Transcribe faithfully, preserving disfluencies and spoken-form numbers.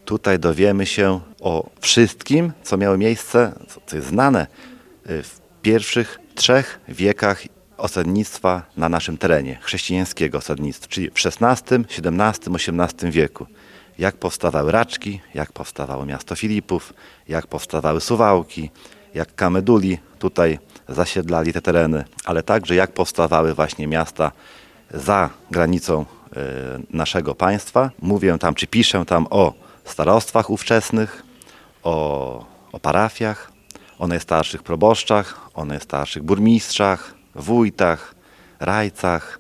Tutaj dowiemy się o wszystkim, co miało miejsce, co jest znane w pierwszych trzech wiekach osadnictwa na naszym terenie, chrześcijańskiego osadnictwa, czyli w szesnastym, siedemnastym, osiemnastym wieku. Jak powstawały Raczki, jak powstawało miasto Filipów, jak powstawały Suwałki, jak Kameduli tutaj zasiedlali te tereny, ale także jak powstawały właśnie miasta za granicą y, naszego państwa. Mówię tam, czy piszę tam o starostwach ówczesnych, o, o parafiach, o najstarszych proboszczach, o najstarszych burmistrzach, wójtach, rajcach,